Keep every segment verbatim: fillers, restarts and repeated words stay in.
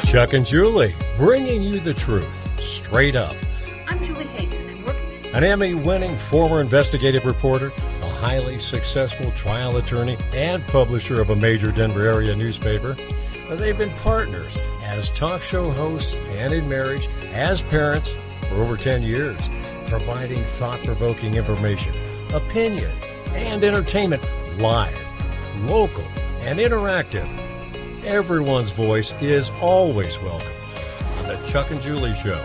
Chuck and Julie, bringing you the truth, straight up. I'm Julie Hayden, and working An Emmy-winning former investigative reporter, a highly successful trial attorney, and publisher of a major Denver area newspaper. They've been partners as talk show hosts and in marriage, as parents for over ten years, providing thought-provoking information, opinion, and entertainment live, local, and interactive. Everyone's voice is always welcome on the Chuck and Julie Show.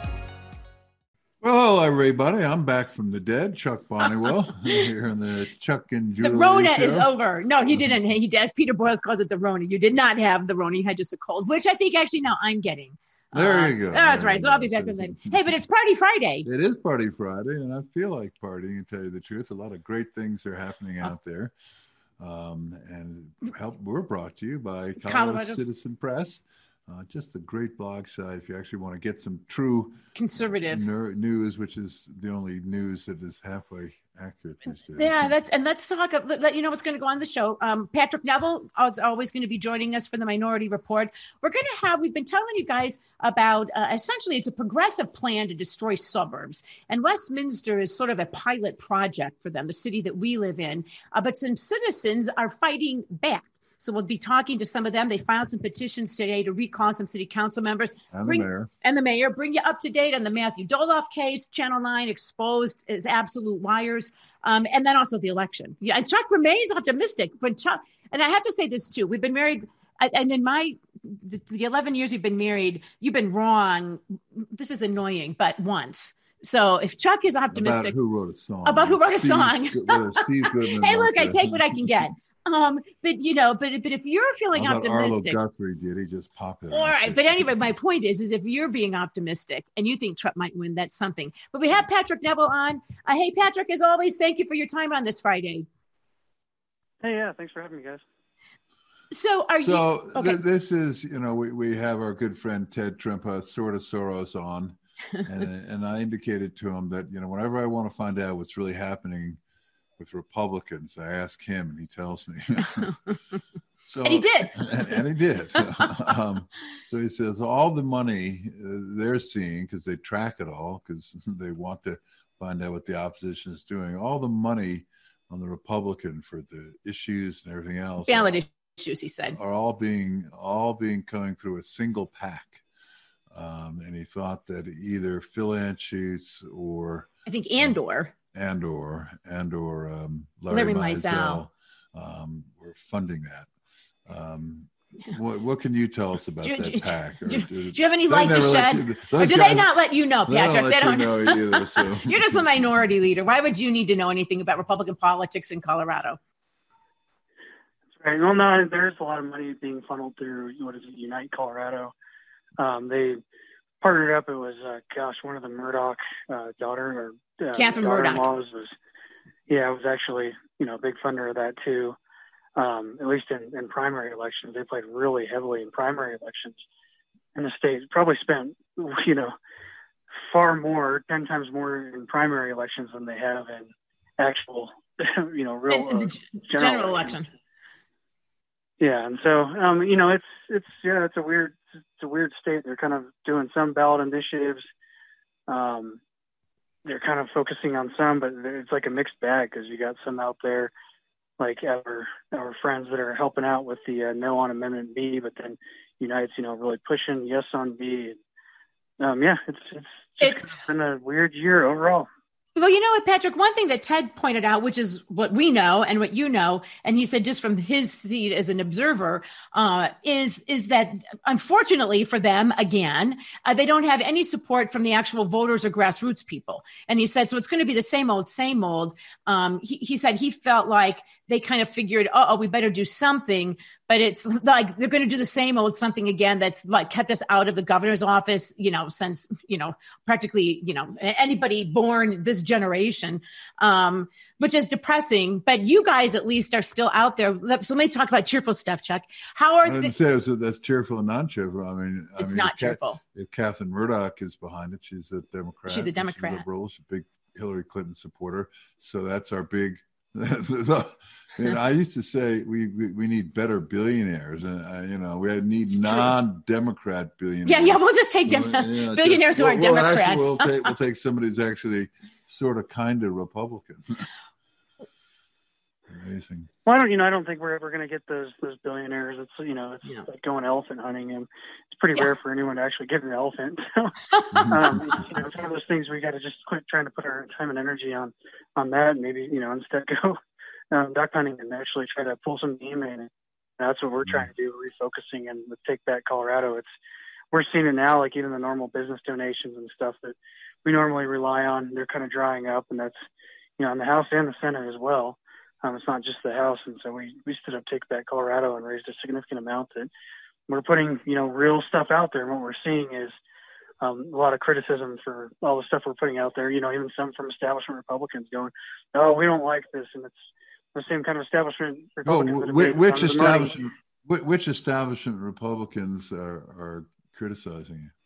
Well, hello, everybody. I'm back from the dead. Chuck Bonnewell here on the Chuck and Julie The Rona Show. is over. No, he didn't. He does. Peter Boyles calls it the Rona. You did not have the Rona. You had just a cold, which I think actually now I'm getting. There uh, you go. Oh, that's there right. So I'll be back with that. Hey, but it's Party Friday. It is Party Friday, and I feel like partying, to tell you the truth. A lot of great things are happening out there. Um, and help we're brought to you by Colorado, Colorado. Citizen Press. Uh, just a great blog site if you actually want to get some true Conservative ner- news, which is the only news that is halfway accurate these days. Yeah, that's and let's talk. Let, let you know what's going to go on the show. Um, Patrick Neville is always going to be joining us for the Minority Report. We're going to have. We've been telling you guys about uh, essentially it's a progressive plan to destroy suburbs, and Westminster is sort of a pilot project for them, the city that we live in. Uh, but some citizens are fighting back. So we'll be talking to some of them. They filed some petitions today to recall some city council members. And bring, the mayor. And the mayor. Bring you up to date on the Matthew Doloff case. Channel nine exposed as absolute liars. Um, and then also the election. Yeah, and Chuck remains optimistic. When Chuck, and I have to say this too. We've been married, and in my the, the eleven years we've been married, you've been wrong. This is annoying, but once. So if Chuck is optimistic about who wrote a song, about who wrote a Steve, song, Steve Goodman hey, look, I that. take what I can get. Um, but you know, but but if you're feeling How about optimistic, Arlo Guthrie did he just pop it? all right. But anyway, my point is, is if you're being optimistic and you think Trump might win, that's something. But we have Patrick Neville on. Uh, hey, Patrick, as always, thank you for your time on this Friday. Hey, yeah, thanks for having me, guys. So are so you? Okay. Th- this is, you know, we, we have our good friend Ted Trimpa, sort of Soros, on. and, and I indicated to him that, you know, whenever I want to find out what's really happening with Republicans, I ask him and he tells me. So, and he did. And, and he did. um, so he says all the money uh, they're seeing, because they track it all, because they want to find out what the opposition is doing, all the money on the Republican for the issues and everything else. Ballot are, issues, he said. Are all being, all being coming through a single PAC. Um, and he thought that either Phil Anschutz or I think Andor and or and or um, Larry, Larry Mizell um, were funding that. Um, what, what can you tell us about do, that do, PAC? Or, do, do, do you have any light to shed? You, or do guys, they not let you know, Patrick? They They don't, don't let you know either. So. You're just a minority leader. Why would you need to know anything about Republican politics in Colorado? That's right. Well, no, there's a lot of money being funneled through, what is it, Unite Colorado. Um, they partnered up. It was, uh, gosh, one of the Murdoch uh, daughter or uh, Catherine Murdoch was, yeah, it was actually, you know, a big funder of that too. Um, at least in, in primary elections, they played really heavily in primary elections in the state. Probably spent, you know, far more, ten times more in primary elections than they have in actual, you know, real uh, general, general election. Yeah, and so um, you know, it's it's yeah, it's a weird it's a weird state. They're kind of doing some ballot initiatives. Um, they're kind of focusing on some, but it's like a mixed bag because you got some out there, like our our friends that are helping out with the uh, no on Amendment B, but then Unite's, you know, really pushing yes on B. Um, yeah, it's it's it's been a weird year overall. Well, you know what, Patrick, one thing that Ted pointed out, which is what we know and what you know, and he said just from his seat as an observer, uh, is, is that unfortunately for them, again, uh, they don't have any support from the actual voters or grassroots people. And he said, so it's going to be the same old, same old. Um, he, he said he felt like they kind of figured, oh, we better do something. But it's like they're going to do the same old something again that's like kept us out of the governor's office, you know, since, you know, practically, you know, anybody born this generation, um, which is depressing. But you guys at least are still out there. So let me talk about cheerful stuff, Chuck. How are I didn't th- say that's cheerful and non-cheerful. I mean, it's I mean, not if cheerful. If Catherine Murdoch is behind it, she's a Democrat. She's a Democrat. She's a liberal. She's a big Hillary Clinton supporter. So that's our big You know, I used to say we, we, we need better billionaires, and uh, you know we need it's non-Democrat billionaires. Yeah, yeah, we'll just take dem- well, yeah, billionaires just, who are well, Democrats. Actually, we'll, take, we'll take somebody who's actually sort of kind of Republican. Amazing. Well, I don't, you know, I don't think we're ever going to get those those billionaires. It's you know, it's yeah. like going elephant hunting, and it's pretty yeah. rare for anyone to actually get an elephant. So, um, you know, it's one of those things we got to just quit trying to put our time and energy on on that, and maybe you know instead go um, duck hunting and actually try to pull some game in. And that's what we're trying to do, refocusing. And with Take Back Colorado, it's we're seeing it now, like even the normal business donations and stuff that we normally rely on, they're kind of drying up, and that's you know in the House and the Senate as well. Um, it's not just the House, and so we, we stood up Take Back Colorado and raised a significant amount that we're putting, you know, real stuff out there. And what we're seeing is um, a lot of criticism for all the stuff we're putting out there, you know, even some from establishment Republicans going, oh, we don't like this. And it's the same kind of establishment Republicans. Well, which, which establishment, which, which establishment Republicans are, are criticizing you?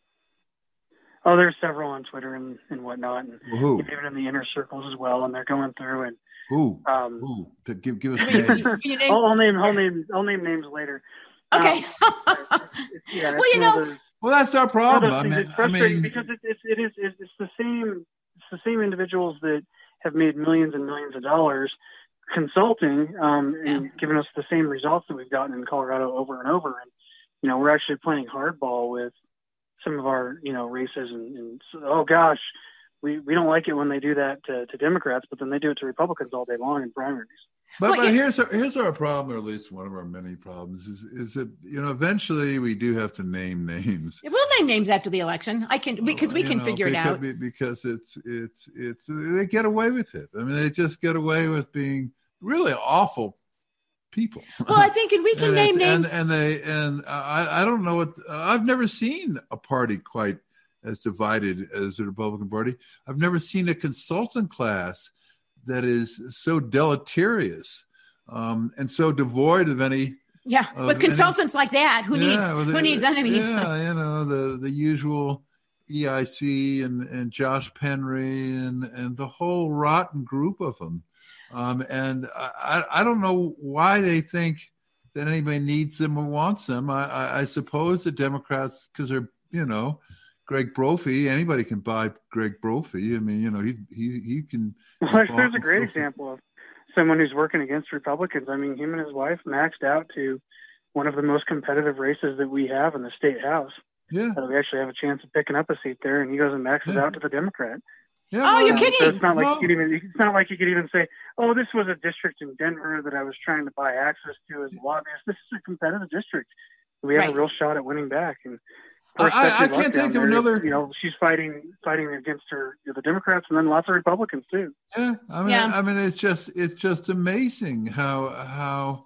Oh, there's several on Twitter and, and whatnot, and well, who? even in the inner circles as well. And they're going through and who? Um, who? To give give us names. I'll, I'll name I'll name I'll name names later. Okay. Um, it's, it's, yeah, well, you know. Those, well, that's our problem. I mean, it's frustrating I mean, because it, it, it is it's the same it's the same individuals that have made millions and millions of dollars consulting um, and yeah. giving us the same results that we've gotten in Colorado over and over. And you know, we're actually playing hardball with some of our, you know, races and, and so, oh gosh, we, we don't like it when they do that to, to Democrats, but then they do it to Republicans all day long in primaries. But, well, but yeah. here's our, here's our problem, or at least one of our many problems, is is that you know eventually we do have to name names. We'll name names after the election. I can because we you can know, figure because, it out. Because it's it's it's they get away with it. I mean, they just get away with being really awful people. Well, I think, and we can and name names. And, and they and I I don't know what uh, I've never seen a party quite as divided as the Republican Party. I've never seen a consultant class that is so deleterious um, and so devoid of any. Yeah, with consultants any, like that, who yeah, needs who the, needs enemies? Yeah, you know the the usual E I C and and Josh Penry and and the whole rotten group of them. Um, and I, I don't know why they think that anybody needs them or wants them. I, I, I suppose the Democrats, because they're, you know, Greg Brophy, anybody can buy Greg Brophy. I mean, you know, he he he can. Well, there's a great example of someone who's working against Republicans. I mean, him and his wife maxed out to one of the most competitive races that we have in the state house. Yeah. So we actually have a chance of picking up a seat there, and he goes and maxes yeah. out to the Democrat. Yeah, oh, well, you're kidding! So it's not like no. you could even. It's not like you could even say, "Oh, this was a district in Denver that I was trying to buy access to as a lobbyist." This is a competitive district. We have right. a real shot at winning back. And I, I, I can't think of there. another. You know, she's fighting fighting against her you know, the Democrats, and then lots of Republicans too. Yeah, I mean, yeah. I mean, it's just it's just amazing how how.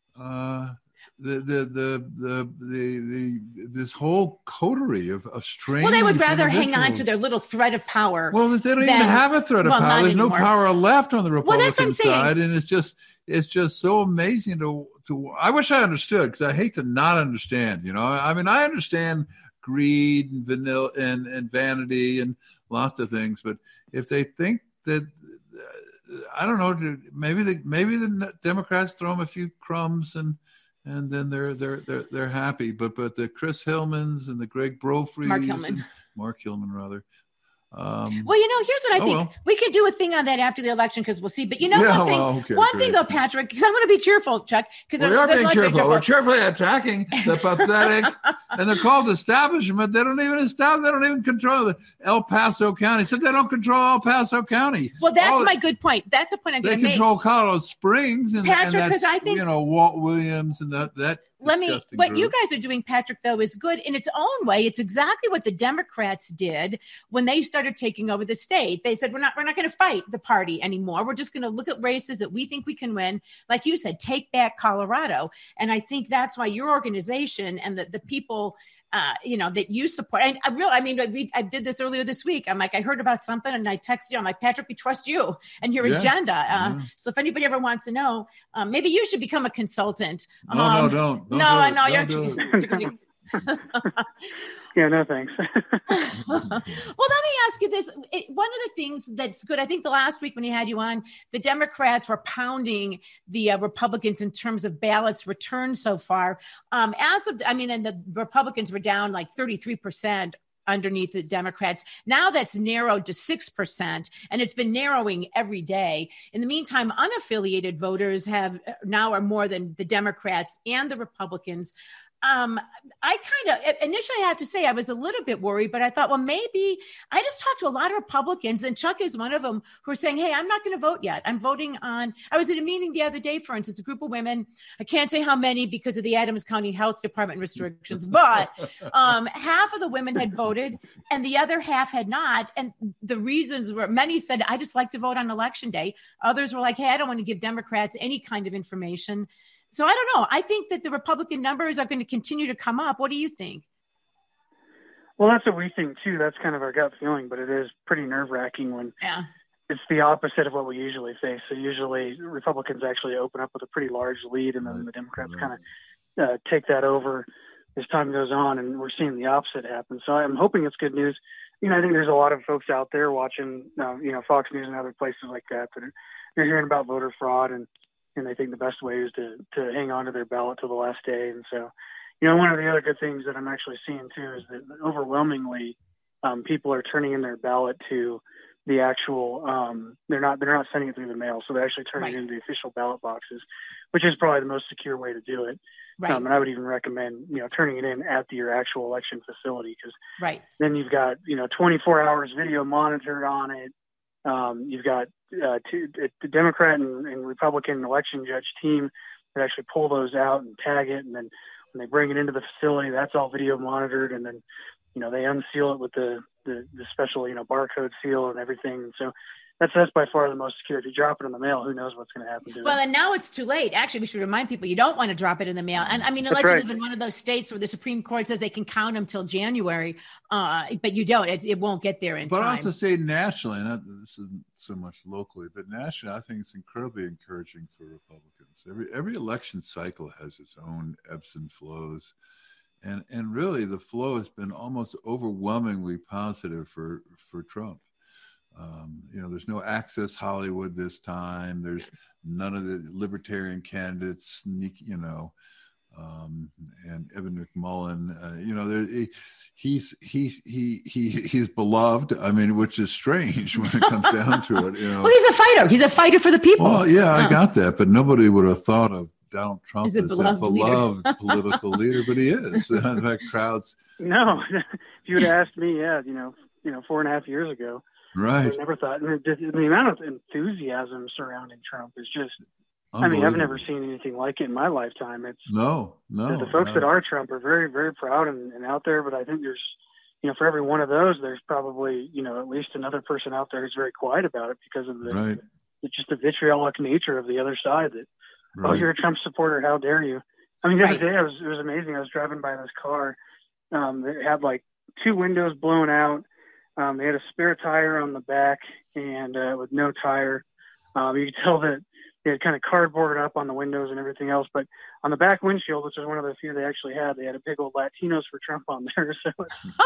Uh, The the, the the the the this whole coterie of, of strange. Well, they would rather hang on to their little thread of power. Well, they don't than, even have a thread of well, power. There's anymore. no power left on the Republican well, that's what I'm side, saying. and it's just it's just so amazing to to. I wish I understood, because I hate to not understand. You know, I mean, I understand greed and vanilla and, and vanity and lots of things, but if they think that. I don't know. Maybe the maybe the Democrats throw them a few crumbs and. And then they're they're they're they're happy, but but the Chris Hillmans and the Greg Brophy, Mark Hillman, Mark Hillman rather. Um, well, you know, here's what I oh think. well. We can do a thing on that after the election, because we'll see. But you know, yeah, one thing, well, okay, one great. thing though, Patrick, because I'm going to be cheerful, Chuck. Because we are being like cheerful. cheerful. We're cheerfully attacking the pathetic, and they're called establishment. They don't even establish. They don't even control the El Paso County. So they don't control El Paso County. Well, that's All, my good point. That's a point I'm going to make. They control make. Colorado Springs, and, Patrick, and that's I think, you know Walt Williams and that that. Let me. What group. you guys are doing, Patrick, though, is good in its own way. It's exactly what the Democrats did when they started taking over the state. They said, we're not, we're not going to fight the party anymore. We're just going to look at races that we think we can win. Like you said, take back Colorado. And I think that's why your organization and the, the people, uh, you know, that you support. And I really, I mean, we, I did this earlier this week. I'm like, I heard about something and I texted you. I'm like, Patrick, we trust you and your yeah. agenda. Uh, yeah. So if anybody ever wants to know, um, maybe you should become a consultant. No, um, no, don't. don't no, do I it. know Don't you're, do you're going to Yeah, no thanks. Well, let me ask you this. It, one of the things that's good, I think the last week when he had you on, the Democrats were pounding the uh, Republicans in terms of ballots returned so far. Um, as of, I mean, and the Republicans were down like thirty-three percent underneath the Democrats. Now that's narrowed to six percent, and it's been narrowing every day. In the meantime, unaffiliated voters have now are more than the Democrats and the Republicans. Um, I kind of initially I have to say I was a little bit worried, but I thought, well, maybe I just talked to a lot of Republicans, and Chuck is one of them, who are saying, hey, I'm not going to vote yet. I'm voting on, I was at a meeting the other day, for instance, a group of women. I can't say how many because of the Adams County Health Department restrictions, but um, half of the women had voted and the other half had not. And the reasons were, many said, I just like to vote on election day. Others were like, hey, I don't want to give Democrats any kind of information. So I don't know. I think that the Republican numbers are going to continue to come up. What do you think? Well, that's what we think too. That's kind of our gut feeling, but it is pretty nerve wracking when yeah. it's the opposite of what we usually face. So usually Republicans actually open up with a pretty large lead, and then the Democrats Right. kind of uh, take that over as time goes on, and we're seeing the opposite happen. So I'm hoping it's good news. You know, I think there's a lot of folks out there watching, uh, you know, Fox News and other places like that that are they're hearing about voter fraud, and and they think the best way is to, to hang on to their ballot till the last day. And so, you know, one of the other good things that I'm actually seeing too is that overwhelmingly um, people are turning in their ballot to the actual, um, they're not, they're not sending it through the mail. So they're actually turning Right. it into the official ballot boxes, which is probably the most secure way to do it. Right. Um, and I would even recommend, you know, turning it in at the, your actual election facility, because Right. then you've got, you know, twenty-four hours video monitored on it. Um, you've got uh, two, the Democrat and, and Republican election judge team that actually pull those out and tag it. And then when they bring it into the facility, that's all video monitored. And then, you know, they unseal it with the, the, the special, you know, barcode seal and everything. And so that's, that's by far the most secure. If you drop it in the mail, who knows what's going to happen to Well, it. and now it's too late. Actually, we should remind people you don't want to drop it in the mail. And I mean, unless That's right. you live in one of those states where the Supreme Court says they can count them till January, uh, but you don't. It, it won't get there in But I time. have to say nationally, not this isn't so much locally, but nationally, I think it's incredibly encouraging for Republicans. Every every election cycle has its own ebbs and flows. And and really the flow has been almost overwhelmingly positive for, for Trump. Um, you know, there's no Access Hollywood this time. There's none of the libertarian candidates sneak, you know, um, and Evan McMullin, uh, you know, there, he, he's, he's, he, he, he's beloved. I mean, which is strange when it comes down to it, you know. Well, he's a fighter. He's a fighter for the people. Well, yeah, I Oh. got that, but nobody would have thought of Donald Trump He's as a a beloved beloved, leader. political leader, but he is. In fact, crowds, No, if you would have asked me, yeah, you know, you know, four and a half years ago, right? I never thought, and the, the amount of enthusiasm surrounding Trump is just, I mean, I've never seen anything like it in my lifetime. It's No, no. the, the folks no. that are Trump are very, very proud and, and out there. But I think there's, you know, for every one of those, there's probably, you know, at least another person out there who's very quiet about it because of the, Right. the just the vitriolic nature of the other side. That Right. oh, you're a Trump supporter, how dare you? I mean, the Right. other day I was it was amazing. I was driving by this car. Um, that had like two windows blown out. Um, they had a spare tire on the back and uh, with no tire. Um, you could tell that they had kind of cardboarded up on the windows and everything else. But on the back windshield, which was one of the few they actually had, they had a big old Latinos for Trump on there. So,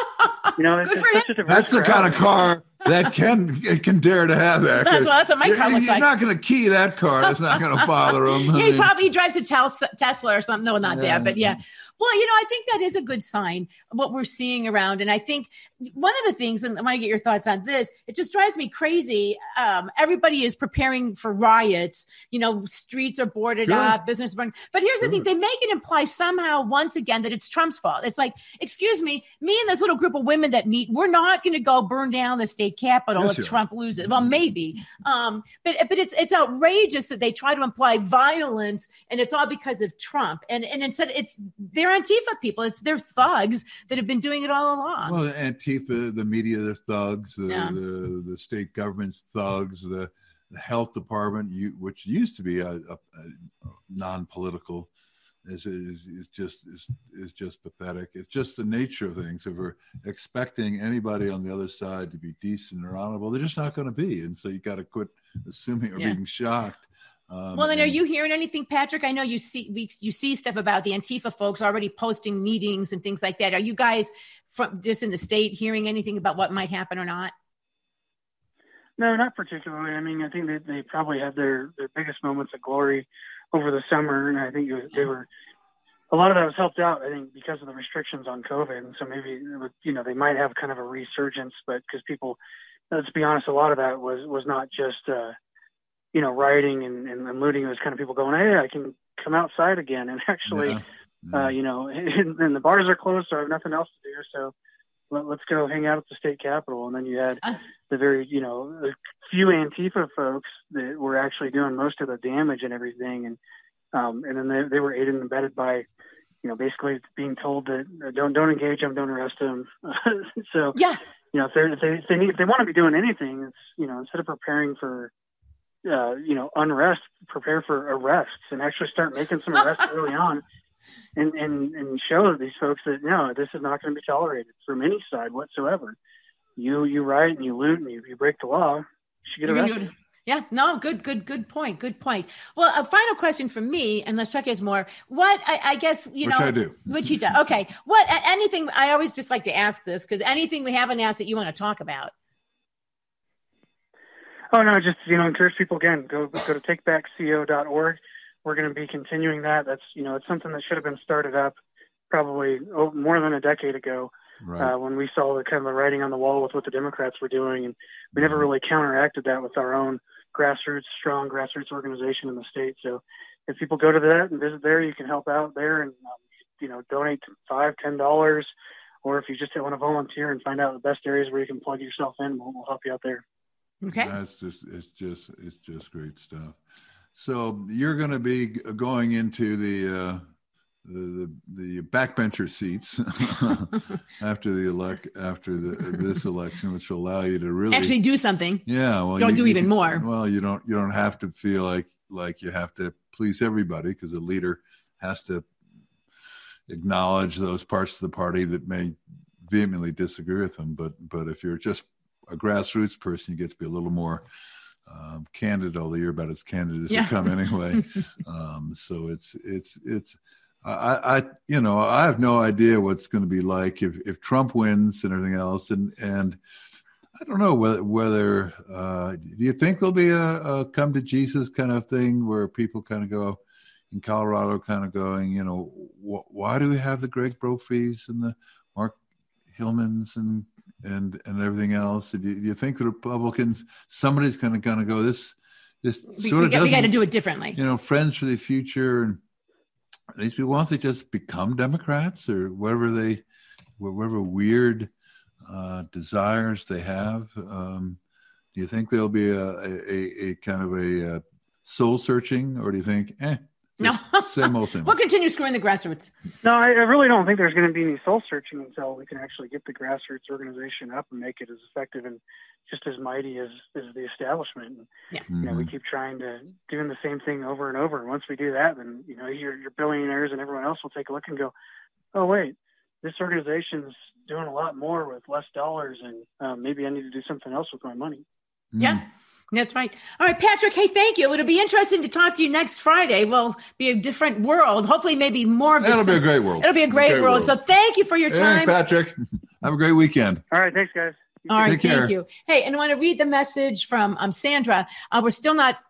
you know, it's, Good it's for him. such a That's the kind of car that can it can dare to have that. That's, well, that's what my You're, car looks you're like. not going to key that car. It's not going to bother him. Yeah, he probably drives a tel- Tesla or something. No, not Yeah. that, but yeah. Well, you know, I think that is a good sign, what we're seeing around. And I think one of the things, and I want to get your thoughts on this, it just drives me crazy. Um, everybody is preparing for riots. You know, streets are boarded Sure. up, business burned. But here's the thing, they make it imply somehow, once again, that it's Trump's fault. It's like, excuse me, me and this little group of women that meet, we're not going to go burn down the state capitol Yes, if you are. Trump loses. Well, maybe. Um, but but it's it's outrageous that they try to imply violence, and it's all because of Trump. And and instead, it's they're Antifa people. It's their thugs that have been doing it all along. Well, Antifa, the media, the thugs, the, Yeah. the, the state government's thugs, the, the health department, you, which used to be a, a, a non-political, is, is is just is is just pathetic. It's just the nature of things. If we're expecting anybody on the other side to be decent or honorable, they're just not going to be. And so you got to quit assuming or Yeah. being shocked. Um, well, then, and, are you hearing anything, Patrick? I know you see we, you see stuff about the Antifa folks already posting meetings and things like that. Are you guys from just in the state hearing anything about what might happen or not? No, not particularly. I mean, I think that they probably had their, their biggest moments of glory over the summer, and I think it was, they were a lot of that was helped out, I think, because of the restrictions on COVID. And so maybe it would, you know, they might have kind of a resurgence, but because people, let's be honest, a lot of that was was not just uh, you know, rioting and, and, and looting. It was kind of people going, hey, I can come outside again. And actually, yeah. Yeah. Uh, you know, and, and the bars are closed, so I have nothing else to do. So let, let's go hang out at the state capitol. And then you had Uh. the very, you know, a few Antifa folks that were actually doing most of the damage and everything. And um, and then they, they were aided and abetted by, you know, basically being told that uh, don't don't engage them, don't arrest them. So Yeah. you know, if, they're, if they if they need, if they want to be doing anything, it's, you know, instead of preparing for Uh, you know, unrest, prepare for arrests, and actually start making some arrests early on, and, and and show these folks that no, this is not going to be tolerated from any side whatsoever. You you riot and you loot and you, you break the law, you should get arrested. Yeah, no, good, good, good point. Good point. Well, a final question from me, unless Chuck has more. What I, I guess you which know, I do. which he does. Okay, what anything? I always just like to ask this because anything we haven't asked that you want to talk about. Oh no, just, you know, encourage people again, go go to take back c o dot org. We're going to be continuing that. That's, you know, it's something that should have been started up probably oh, more than a decade ago, Right. uh, when we saw the kind of the writing on the wall with what the Democrats were doing, and we never really counteracted that with our own grassroots, strong grassroots organization in the state. So if people go to that and visit there, you can help out there and um, you know, donate five, ten dollars, or if you just want to volunteer and find out the best areas where you can plug yourself in, we'll, we'll help you out there. Okay. That's just, it's just, it's just great stuff. So you're going to be going into the, uh, the, the, the backbencher seats after the elect, after the, this election, which will allow you to really Actually do something. Yeah. Well, don't you, do you even can, more. Well, you don't, you don't have to feel like, like you have to please everybody, because a leader has to acknowledge those parts of the party that may vehemently disagree with them. But, but if you're just a grassroots person, you get to be a little more um, candid, although you're about as candid as yeah. you come anyway. um, so it's, it's, it's, I, I, you know, I have no idea what's going to be like if, if Trump wins and everything else. And, and I don't know whether, whether uh, do you think there'll be a, a come to Jesus kind of thing where people kind of go in Colorado, kind of going, you know, wh- why do we have the Greg Brophies and the Mark Hillmans and, and, and everything else? Do you, do you think the Republicans, somebody's kind of going to go, this, this We, sort we, of got, we got to doesn't- do it differently. you know, Friends for the Future, and these people, want to just become Democrats or whatever they, whatever weird uh, desires they have. Um, do you think there'll be a, a, a kind of a, a soul searching, or do you think, eh, No. same old, same We'll old? continue screwing the grassroots. No, I, I really don't think there's going to be any soul searching until we can actually get the grassroots organization up and make it as effective and just as mighty as, as the establishment. And, Yeah. you know, we keep trying to doing the same thing over and over. And once we do that, then, you know, your, your billionaires and everyone else will take a look and go, oh, wait, this organization's doing a lot more with less dollars, and um, maybe I need to do something else with my money. Mm. Yeah. That's right. All right, Patrick. Hey, thank you. It'll be interesting to talk to you next Friday. We'll be a different world. Hopefully, maybe more of this. That'll be a great world. It'll be a great, great world. world. So thank you for your Hey, time. Patrick, have a great weekend. All right. Thanks, guys. All right. Take care. Thank you. Hey, and I want to read the message from um, Sandra. Uh, we're still not.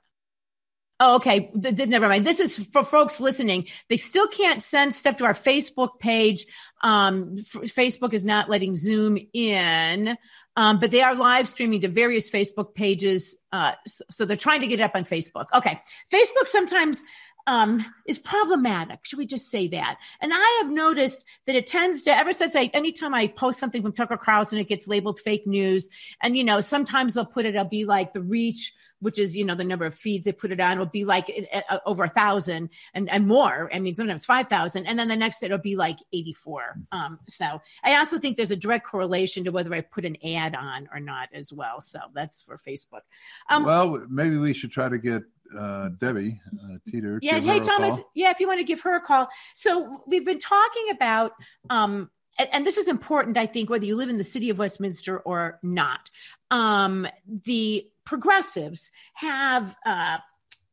Oh, okay. Th- th- never mind. This is for folks listening. They still can't send stuff to our Facebook page. Um, f- Facebook is not letting Zoom in, um, but they are live streaming to various Facebook pages. Uh, so, so they're trying to get it up on Facebook. Okay. Facebook sometimes um, is problematic. Should we just say that? And I have noticed that it tends to, ever since I, anytime I post something from Tucker Carlson, it gets labeled fake news. And, you know, sometimes they'll put it, it'll be like the reach, which is, you know, the number of feeds they put it on will be like uh, over a thousand and, and more. I mean, sometimes five thousand. And then the next it'll be like eighty-four. Um, so I also think there's a direct correlation to whether I put an ad on or not as well. So that's for Facebook. Um, Well, maybe we should try to get uh, Debbie uh, Teeter. yeah. give Hey, her a Thomas. call. Yeah. If you want to give her a call. So we've been talking about, um, and, and this is important, I think, whether you live in the city of Westminster or not. Um, the progressives have uh,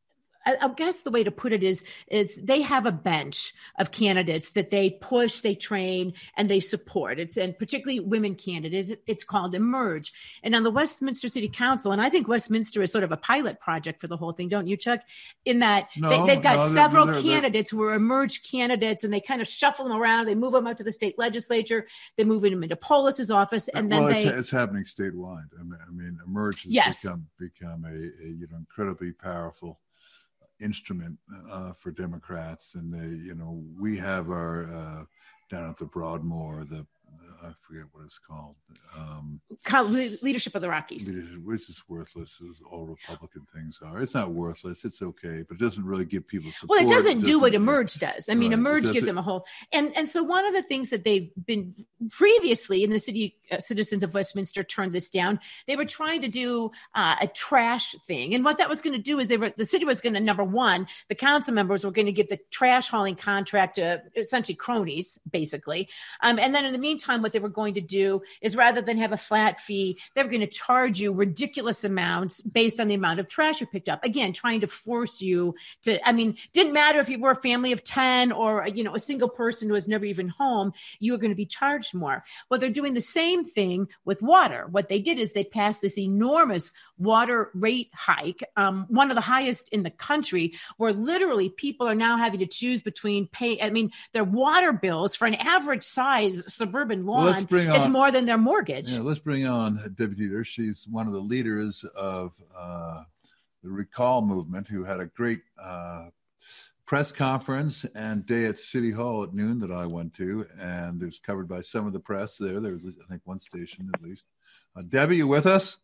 I, I guess the way to put it is, is they have a bench of candidates that they push, they train, and they support. It's, and particularly women candidates, it's called Emerge. And on the Westminster City Council, and I think Westminster is sort of a pilot project for the whole thing, don't you, Chuck? In that no, they, they've got no, several they're, they're, candidates who are Emerge candidates, and they kind of shuffle them around. They move them out to the state legislature. They move them into Polis's office, and then well, they. It's, it's happening statewide. I mean, I mean Emerge has yes. become become a, a you know incredibly powerful instrument uh, for Democrats, and they you know we have our uh, down at the Broadmoor the. I forget what it's called. Um, leadership of the Rockies. Leadership, which is worthless, as all Republican things are. It's not worthless. It's okay, but it doesn't really give people support. Well, it doesn't, it doesn't do what do, Emerge does. I mean, right. Emerge gives them a whole. And and so one of the things that they've been previously, in the city uh, citizens of Westminster turned this down. They were trying to do uh, a trash thing, and what that was going to do is they were the city was going to number one, the council members were going to give the trash hauling contract to essentially cronies, basically, um, and then in the meantime, what they were going to do is rather than have a flat fee, they were going to charge you ridiculous amounts based on the amount of trash you picked up. Again, trying to force you to, I mean, didn't matter if you were a family of ten or, you know, a single person who was never even home, you were going to be charged more. Well, they're doing the same thing with water. What they did is they passed this enormous water rate hike, um, one of the highest in the country, where literally people are now having to choose between pay. I mean, their water bills for an average size suburban lawn well, is on, more than their mortgage. Yeah, let's bring on Debbie Dieter. She's one of the leaders of uh, the Recall movement, who had a great uh, press conference and day at City Hall at noon that I went to, and it was covered by some of the press there. There was, I think, one station at least. Uh, Debbie, you with us?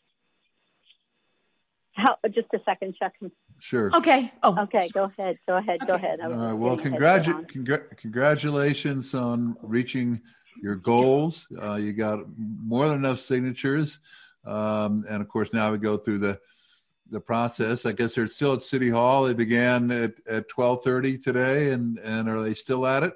How, just a second, Chuck. Sure. Okay. Oh, okay. Go ahead. Go ahead. Okay. Go ahead. All right. Well, congratu- congr- congratulations on reaching your goals. Uh, you got more than enough signatures, um, and of course now we go through the the process. I guess they're still at City Hall. They began at at twelve thirty today, and and are they still at it?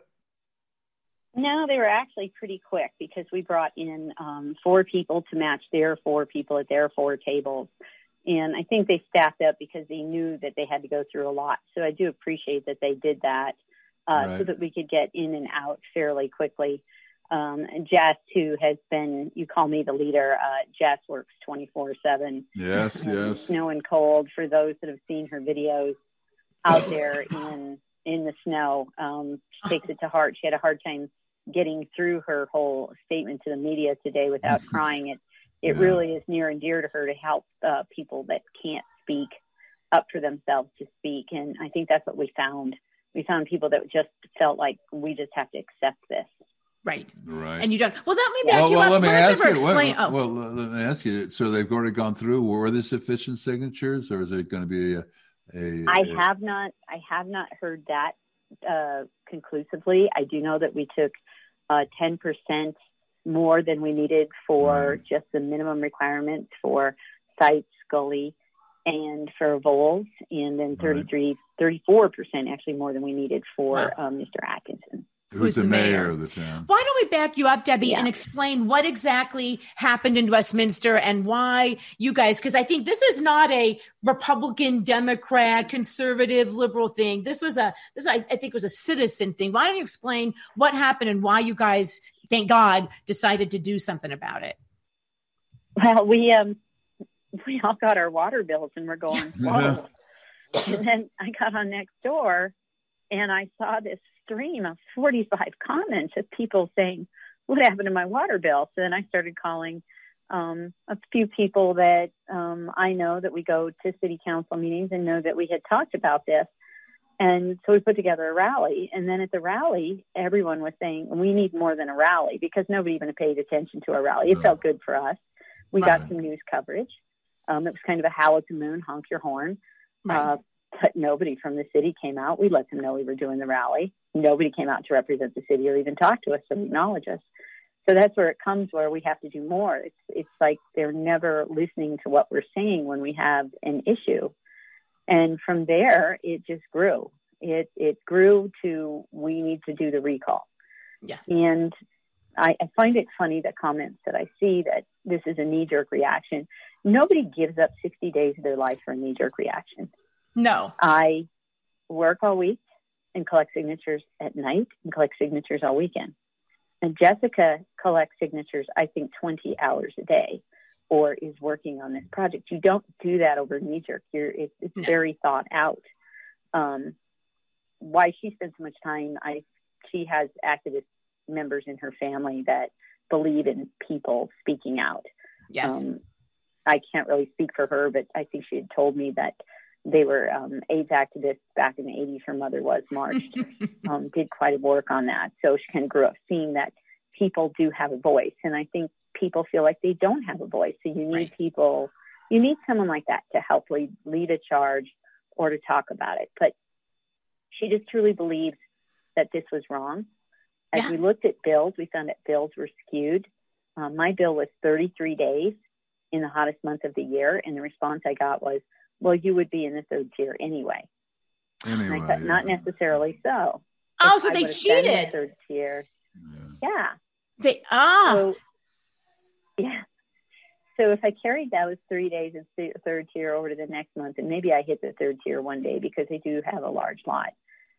No, they were actually pretty quick because we brought in um, four people to match their four people at their four tables. And I think they staffed up because they knew that they had to go through a lot. So I do appreciate that they did that uh, right. so that we could get in and out fairly quickly. Um, and Jess, who has been, you call me the leader, uh, Jess works twenty-four seven. Yes, um, yes. Snow and cold. For those that have seen her videos out there in in the snow, um, she takes it to heart. She had a hard time getting through her whole statement to the media today without crying. It It yeah. really is near and dear to her to help uh, people that can't speak up for themselves to speak. And I think that's what we found. We found people that just felt like we just have to accept this. Right. Right. And you don't. Well, let me back well, you well, up. Let me Let's ask you. explain. Well, oh. well, let me ask you. So they've already gone through. Were there sufficient signatures, or is it going to be a? a I a... have not. I have not heard that uh, conclusively. I do know that we took uh, ten percent more than we needed for right. just the minimum requirements for Sites, Scully, and for Voles, and then thirty-three, right. thirty-four percent actually more than we needed for wow. um, Mister Atkinson. Who's, Who's the, the mayor. mayor of the town. Why don't we back you up, Debbie, yeah. and explain what exactly happened in Westminster and why you guys, because I think this is not a Republican, Democrat, conservative, liberal thing. This was a, this I, I think was a citizen thing. Why don't you explain what happened and why you guys, thank God, decided to do something about it? Well, we um we all got our water bills and we're going, whoa. And then I got on Nextdoor and I saw this stream of forty-five comments of people saying, what happened to my water bill? So then I started calling um, a few people that um, I know that we go to city council meetings and know that we had talked about this. And so we put together a rally. And then at the rally, everyone was saying, we need more than a rally, because nobody even paid attention to our rally. It no. felt good for us. We right. got some news coverage. Um, it was kind of a howl at the moon, honk your horn. Right. Uh, but nobody from the city came out. We let them know we were doing the rally. Nobody came out to represent the city or even talk to us or acknowledge us. So that's where it comes, where we have to do more. It's it's like they're never listening to what we're saying when we have an issue. And from there, it just grew. It it grew to, we need to do the recall. Yeah. And I, I find it funny, the comments that I see, that this is a knee-jerk reaction. Nobody gives up sixty days of their life for a knee-jerk reaction. No. I work all week and collect signatures at night and collect signatures all weekend. And Jessica collects signatures, I think, twenty hours a day, or is working on this project. You don't do that over knee jerk. You're, it's, it's No. very thought out. Um, why she spends so much time, I she has activist members in her family that believe in people speaking out. Yes. Um, I can't really speak for her, but I think she had told me that they were um, AIDS activists back in the eighties. Her mother was, marched, um, did quite a work on that. So she kind of grew up seeing that people do have a voice. And I think people feel like they don't have a voice. So you need Right. people, you need someone like that to help lead, lead a charge or to talk about it. But she just truly believes that this was wrong. As Yeah. we looked at bills, we found that bills were skewed. Um, my bill was thirty-three days in the hottest month of the year. And the response I got was, well, you would be in the third tier anyway. Anyway, And I thought, yeah. not necessarily so. Oh, If so I they would have been in the cheated. third tier, Yeah. yeah. They ah So, yeah. So if I carried those three days of th- third tier over to the next month, and maybe I hit the third tier one day because they do have a large lot,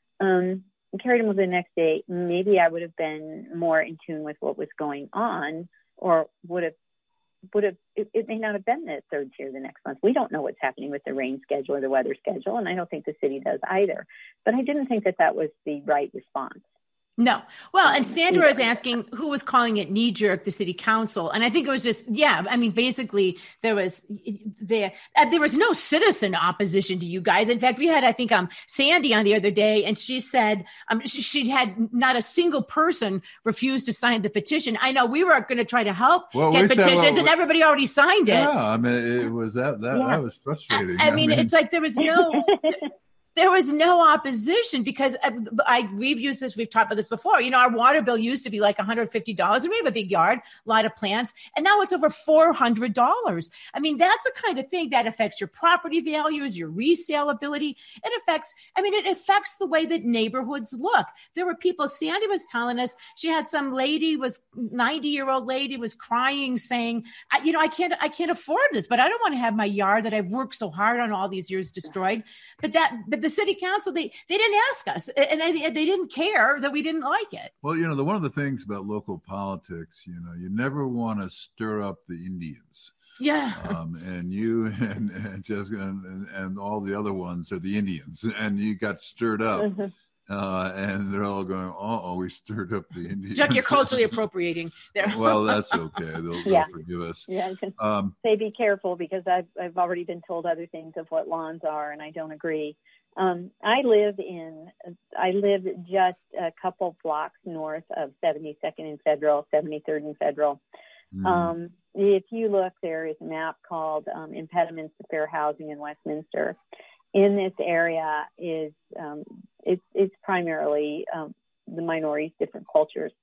um, and carried them over the next day, maybe I would have been more in tune with what was going on, or would have, would have, it, it may not have been the third tier the next month. We don't know what's happening with the rain schedule or the weather schedule, and I don't think the city does either. But I didn't think that that was the right response. no. Well, and Um, Sandra is either. asking who was calling it knee jerk, the city council. And I think it was just, yeah, I mean, basically there was there, uh, there was no citizen opposition to you guys. In fact, we had, I think, um, Sandy on the other day, and she said, um, she, she had not a single person refuse to sign the petition. I know we were going to try to help Well, get we said, petitions, well, and everybody already signed it. Yeah, I mean, it was that that, Yeah. that was frustrating. I, I mean, it's like there was no, there was no opposition because I, I we've used this, we've talked about this before. You know, our water bill used to be like one hundred fifty dollars, and we have a big yard, a lot of plants, and now it's over four hundred dollars. I mean, that's the kind of thing that affects your property values, your resale ability. It affects, I mean, it affects the way that neighborhoods look. There were people, Sandy was telling us, she had some lady, was ninety year old lady, was crying, saying, I, you know, I can't, I can't afford this, but I don't want to have my yard that I've worked so hard on all these years destroyed. But that, but the city council, they, they didn't ask us, and they, they didn't care that we didn't like it. Well, you know, the one of the things about local politics, you know, you never want to stir up the Indians. Yeah. Um, and you and, and Jessica and, and all the other ones are the Indians, and you got stirred up. Mm-hmm. Uh, and they're all going, oh, we stirred up the Indians. Chuck, you're culturally appropriating there. Well, that's okay. They'll, they'll Yeah. forgive us. Yeah, I can Um, say be careful because I've I've already been told other things of what lawns are, and I don't agree. Um, I live in I live just a couple blocks north of seventy-second and Federal, seventy-third and Federal. mm, Um, if you look, there is a map called um, Impediments to Fair Housing in Westminster. In this area is um, it's it's primarily um, the minorities, different cultures.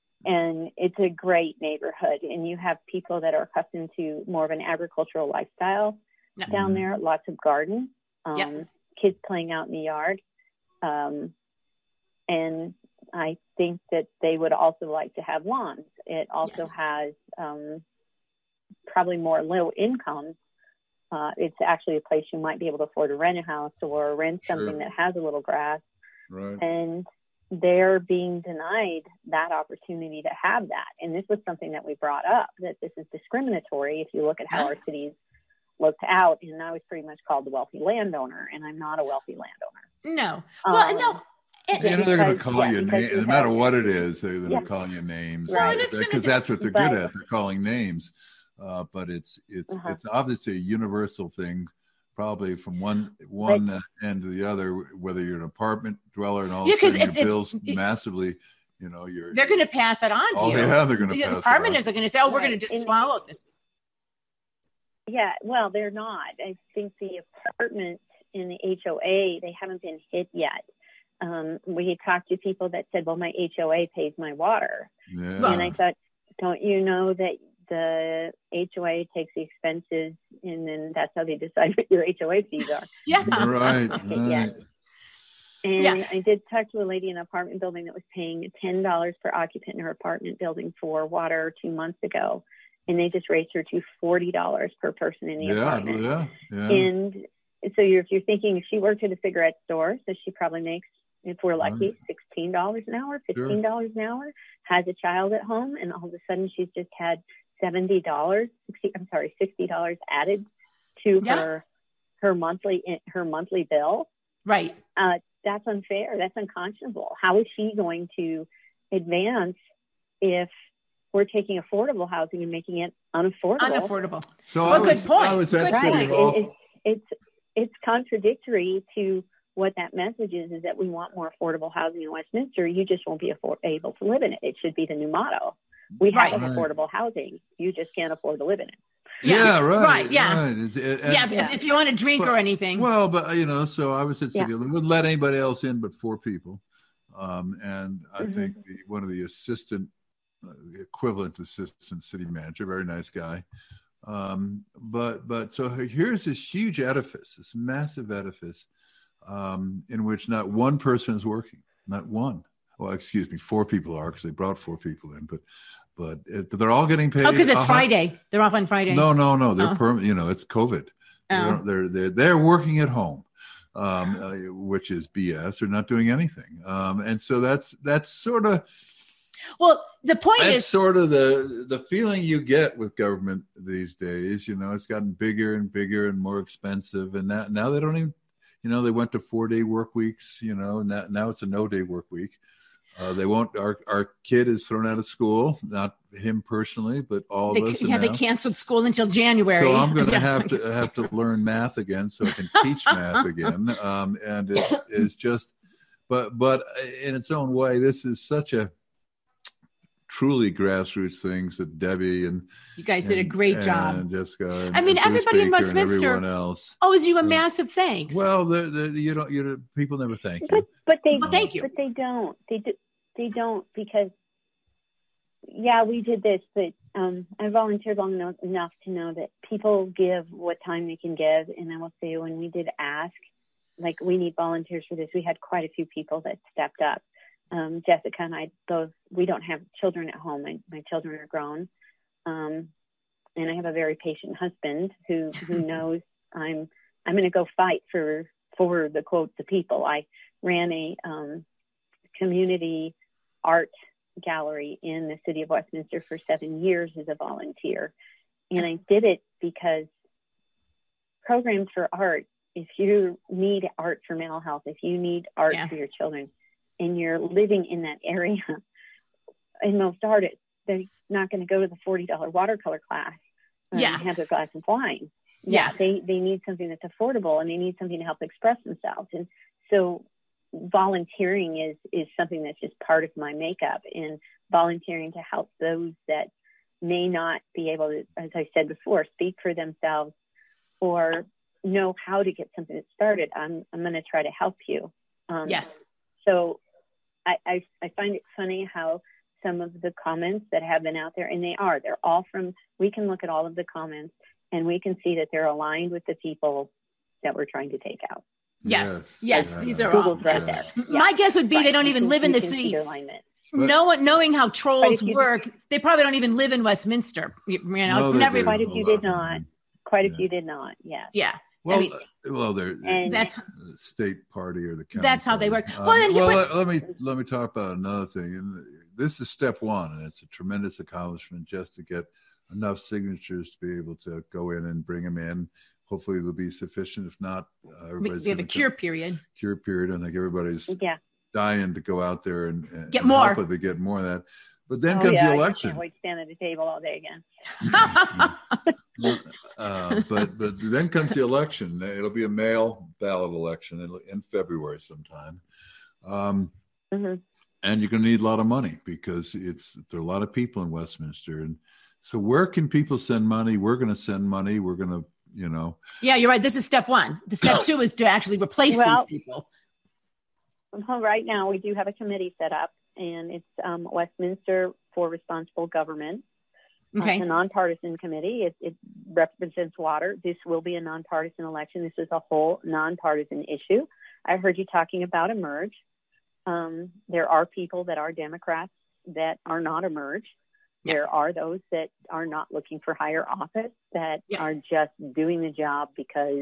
And it's a great neighborhood. And you have people that are accustomed to more of an agricultural lifestyle Yeah. down there, lots of gardens, um, Yep. kids playing out in the yard. Um, and I think that they would also like to have lawns. It also Yes. has um, probably more low income. Uh, it's actually a place you might be able to afford to rent a house or rent something Sure. that has a little grass. right. And they're being denied that opportunity to have that. And this was something that we brought up, that this is discriminatory if you look at how Yeah. our cities looked out. And I was pretty much called the wealthy landowner, and I'm not a wealthy landowner. No. Well, Um, no. It, You know, they're going to because- call yeah, you because names, you no matter have- what it is. They're, they're Yeah. calling you names, Well, and it's gonna because do- that's what they're but- good at. They're calling names, uh, but it's it's Uh-huh. it's obviously a universal thing, probably from one one uh, end to the other. Whether you're an apartment dweller and all Yeah, of a 'cause sudden it's- your it's- bills massively, you know, you're they're going to pass it on to oh you. yeah, they're going to The pass it apartment on. is going to say, "Oh, we're Right. going to just And- swallow this." Yeah, well, they're not. I think the apartments in the H O A, they haven't been hit yet. Um, we talked to people that said, well, my H O A pays my water. Yeah. And I thought, don't you know that the H O A takes the expenses and then that's how they decide what your H O A fees are? Yeah. right, Yeah. right. And Yeah. I did talk to a lady in an apartment building that was paying ten dollars per occupant in her apartment building for water two months ago. And they just raised her to forty dollars per person in the Yeah, apartment. yeah, yeah. And so you're, if you're thinking if she worked at a cigarette store, so she probably makes, if we're lucky, Right. sixteen dollars an hour, fifteen dollars an hour, has a child at home, and all of a sudden she's just had seventy dollars, sixty, I'm sorry, sixty dollars added to Yeah. her, her monthly, her monthly bill. Right. Uh, that's unfair. That's unconscionable. How is she going to advance if we're taking affordable housing and making it unaffordable? Unaffordable. So Well, I good was, point. I was Good at Right. City point. It, Hall. it, it's it's contradictory to what that message is, is that we want more affordable housing in Westminster. You just won't be afford- able to live in it. It should be the new motto. We have Right. affordable housing. You just can't afford to live in it. Yeah, right. Right, yeah. Right. It- it- and- Yeah, if, if, if you want to drink But- or anything. Well, but you know, so I was at Yeah. City. Hall. They wouldn't let anybody else in but four people, um, and I Mhm. think the, one of the assistant, uh, the equivalent assistant city manager, very nice guy. Um, but but so here's this huge edifice, this massive edifice, um, in which not one person is working, not one. Well, excuse me, four people are because they brought four people in, but but it, but they're all getting paid. oh, because it's a hun- Friday. They're off on Friday. No, no, no. They're Oh. permanent. You know, it's COVID. They Oh. don't- They're they're they're working at home, um, uh, which is B S. They're not doing anything, um, and so that's that's sort of Well, the point that's is, sort of the the feeling you get with government these days. You know, it's gotten bigger and bigger and more expensive, and now now they don't even, you know, they went to four day work weeks. You know, now now it's a no day work week. Uh, they won't. Our our kid is thrown out of school. Not him personally, but all they, of us. yeah, they now. canceled school until January. So I'm going to Yes. have to have to learn math again, so I can teach math again. Um, and it is just, but but in its own way, this is such a truly grassroots things that Debbie and You guys did a and- great and job. Jessica. And, I mean, and Bruce everybody in Baker and Westminster everyone else. owes you a Yeah. massive thanks. Well, the, the, you don't. You don't, people never thank you. But but they Well, thank you. But they don't. They do. They don't because yeah, we did this, but um, I volunteered long enough, enough to know that people give what time they can give. And I will say, when we did ask, like, we need volunteers for this, we had quite a few people that stepped up. Um, Jessica and I both, we don't have children at home. My, my children are grown. Um, and I have a very patient husband who, who knows I'm, I'm going to go fight for, for the quote, the people. I ran a um, community art gallery in the city of Westminster for seven years as a volunteer. And I did it because programs for art, if you need art for mental health, if you need art Yeah. for your children, and you're living in that area, and most artists, they're not going to go to the forty dollars watercolor class um, Yeah. and have their glass of wine. Yeah. They, they need something that's affordable, and they need something to help express themselves. And so volunteering is, is something that's just part of my makeup, and volunteering to help those that may not be able to, as I said before, speak for themselves or know how to get something started. I'm, I'm going to try to help you. Um, yes. So I, I, I find it funny how some of the comments that have been out there, and they are, they're all from, we can look at all of the comments and we can see that they're aligned with the people that we're trying to take out. Yes. Yes. Yeah. These are all. Google's right Yes. there. Yeah. My guess would be Right. they don't You even can- live in you the can see city. their alignment. But- No one knowing how trolls if you- work, they probably don't even live in Westminster. You you know, No, they never. do. Quite a few did not. Quite a Yeah. few did not. Yeah. Yeah. Well, mean- uh, well, they're And- That's the state party or the county. That's how they party. work. Um, Well, then you- well, but- let, let me let me talk about another thing. And this is step one, and it's a tremendous accomplishment just to get enough signatures to be able to go in and bring them in. Hopefully, they'll be sufficient. If not, uh, we, everybody's we have a gonna cure come- period. cure period. I think everybody's Yeah. dying to go out there and, and Get and more. help it to get more of that. But then Oh, comes yeah, the I election. can't wait to stand at the table all day again. uh, but but then comes the election. It'll be a mail ballot election in, in February sometime, um, hmm and you're going to need a lot of money because it's there are a lot of people in Westminster, and so where can people send money? We're going to send money. We're going to, you know, Yeah, you're right. This is step one. The step two is to actually replace Well- these people. Well, right now we do have a committee set up, and it's um, Westminster for Responsible Government. Uh, Okay. it's a nonpartisan committee. It, it represents water. This will be a nonpartisan election. This is a whole nonpartisan issue. I heard you talking about emerge. Um, there are people that are Democrats that are not emerge. Yeah. There are those that are not looking for higher office, that Yeah. are just doing the job because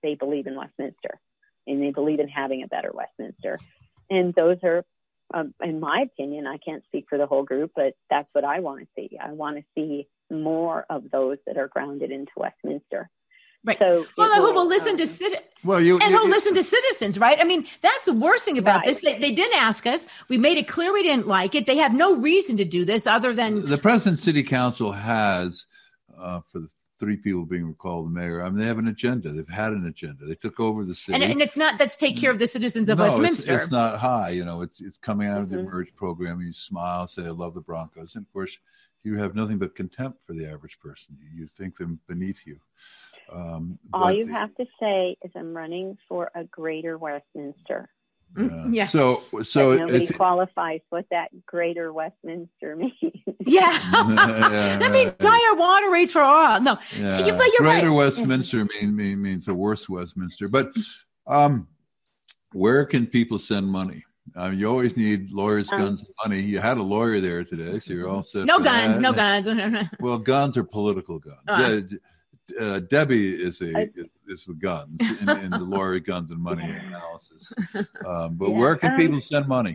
they believe in Westminster and they believe in having a better Westminster. And those are, um, in my opinion, I can't speak for the whole group, but that's what I want to see. I want to see more of those that are grounded into Westminster. Right. So well, who will, will listen um, to citizens? Well, you and you, who'll you, listen to citizens, right? I mean, that's the worst thing about Right. this. They, they didn't ask us. We made it clear we didn't like it. They have no reason to do this other than the President City Council has, uh, for the three people being recalled, the mayor, I mean, they have an agenda. They've had an agenda. They took over the city. and, and it's not that's take care of the citizens of no, Westminster. It's, it's not high. You know, it's it's coming out of Mm-hmm. the Emerge program. You smile, say, I love the Broncos. And of course, you have nothing but contempt for the average person. You think them beneath you. Um, all you the, have to say is I'm running for a greater Westminster. uh, Yeah. So, so But nobody it's, qualifies what that greater Westminster means. Yeah. Yeah, That means right. higher water rates for all. No, yeah. you, but you're Greater right. Westminster mean, mean, means a worse Westminster. But um, where can people send money? I mean, you always need lawyers, guns, Um, and money. You had a lawyer there today, so you're all set. No for guns, that. no guns. Well, guns are political guns. Uh. Uh, uh, Debbie is a I- is the guns in, in the lawyer guns and money analysis. Um, but Yeah, where can um, people send money?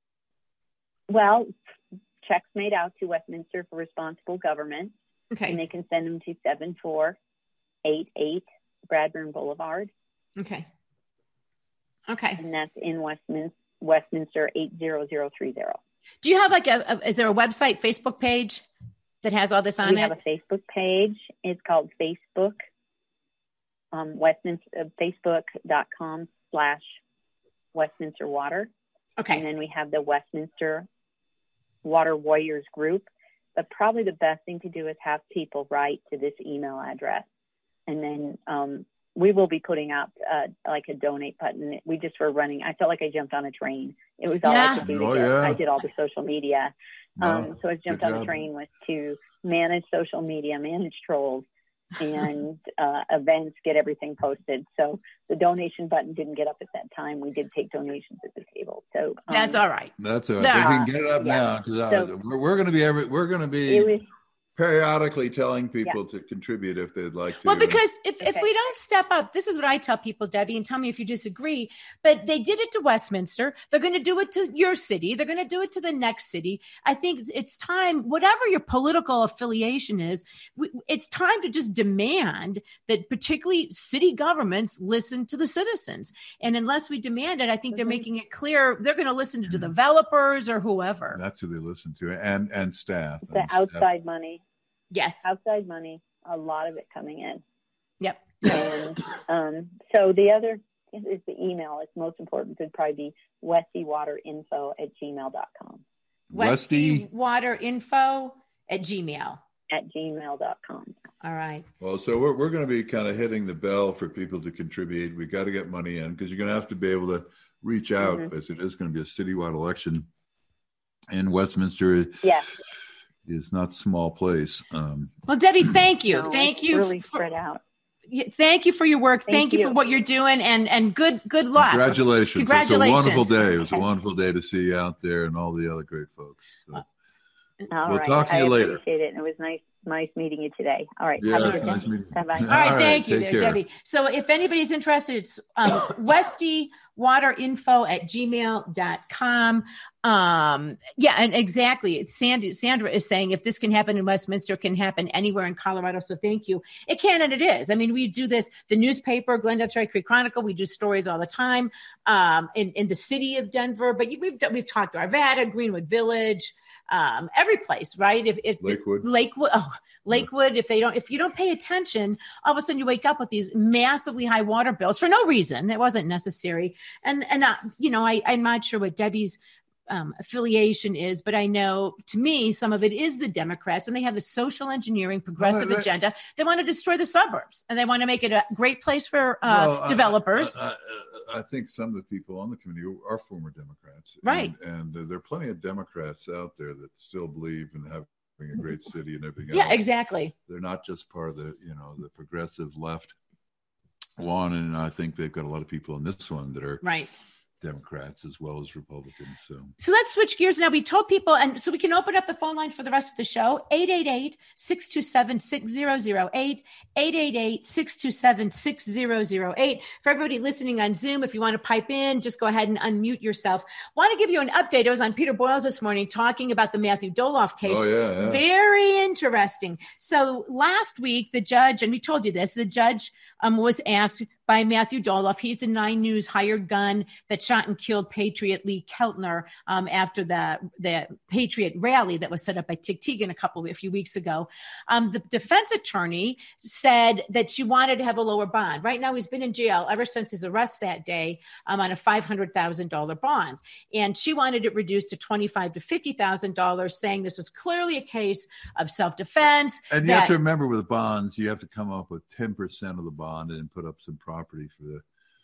Well, checks made out to Westminster for Responsible Government, and Okay. they can send them to seven four eight eight Bradburn Boulevard, Okay. Okay. and that's in Westminster, Westminster eight zero zero three zero. Do you have like a, a is there a website, Facebook page that has all this on We it? have a Facebook page. It's called Facebook, um, Westminster, uh, Facebook.com slash Westminster Water. And Okay. then we have the Westminster Water Warriors group. But probably the best thing to do is have people write to this email address. And then um, we will be putting out uh, like a donate button. We just were running. I felt like I jumped on a train. It was all Yeah. I could do. To Oh, get. yeah. I did all the social media. Um, Wow. so I jumped Good on the job. train was to manage social media, manage trolls, and uh, events, get everything posted. So the donation button didn't get up at that time. We did take donations at the table. So um, That's all right. That's all right. There. If we can get it up Yeah. now, because So- we're, we're going to be every we're going to be it was periodically telling people to contribute if they'd like to. Well, because if, if Okay. we don't step up, this is what I tell people, Debbie, and tell me if you disagree, but they did it to Westminster. They're going to do it to your city. They're going to do it to the next city. I think it's, it's time, whatever your political affiliation is, we, it's time to just demand that particularly city governments listen to the citizens. And unless we demand it, I think they're Mhm. making it clear they're going to listen to the developers or whoever. that's who they listen to, and and staff. the and staff. outside money, Yes. outside money, a lot of it coming in. Yep. And um, so the other is, is the email. It's most important. Could probably be westywaterinfo at gmail dot com. Westy. Westywaterinfo at Gmail. At gmail dot com. All right. Well, so we're we're going to be kind of hitting the bell for people to contribute. We got to get money in because you're going to have to be able to reach out, Mhm. because it is going to be a citywide election, and Westminster Yes. is not a small place. Um, Well, Debbie, thank you. No, thank it's you. Really for, spread out. y- thank you for your work. Thank, Thank you. you. for what you're doing, and and good good luck. Congratulations! Congratulations. It's a wonderful day. It was a Okay. wonderful day to see you out there and all the other great folks. So, All We'll right. talk to I you later. appreciate it. And it was nice, nice meeting you today. All right. yeah, Have a it's good nice day. meeting you. Bye-bye. All right, All thank right, you, take there, care. Debbie. So if anybody's interested, it's um, westywaterinfo at gmail dot com. Um, yeah, and exactly. Sandy, Sandra is saying if this can happen in Westminster, it can happen anywhere in Colorado. So thank you. It can and it is. I mean, we do this, the newspaper, Glendale Cherry Creek Chronicle, we do stories all the time um, in, in the city of Denver, but we've, done- we've talked to Arvada, Greenwood Village, um, every place, right? If it's Lakewood. Lakewood, oh, Lakewood, if they don't, if you don't pay attention, all of a sudden you wake up with these massively high water bills for no reason. It wasn't necessary. And, and, uh, you know, I, I'm not sure what Debbie's um, affiliation is, but I know to me, some of it is the Democrats, and they have a social engineering progressive that- agenda. They want to destroy the suburbs, and they want to make it a great place for uh, Well, I- developers. I, I, I think some of the people on the committee are former Democrats. Right. And, and uh, there are plenty of Democrats out there that still believe in having a great city and everything yeah, else. exactly. They're not just part of the, you know, the progressive left one. And I think they've got a lot of people in this one that are Right. Democrats as well as Republicans. So, so let's switch gears now. We told people, and so we can open up the phone line for the rest of the show, eight eight eight, six two seven, six zero zero eight, eight eight eight, six two seven, six zero zero eight. For everybody listening on Zoom, if you want to pipe in, just go ahead and unmute yourself. Want to give you an update. I was on Peter Boyles this morning talking about the Matthew Doloff case. Oh, yeah, yeah. Very interesting. So last week, the judge, and we told you this, the judge um, was asked by Matthew Doloff. He's a Nine News hired gun that shot and killed Patriot Lee Keltner um, after the, the Patriot rally that was set up by Tig Tegan a couple a few weeks ago. Um, the defense attorney said that she wanted to have a lower bond. Right now, he's been in jail ever since his arrest that day um, on a five hundred thousand dollars bond. And she wanted it reduced to twenty-five thousand to fifty thousand dollars, saying this was clearly a case of self-defense. And you that, have to remember with bonds, you have to come up with ten percent of the bond and put up some property for the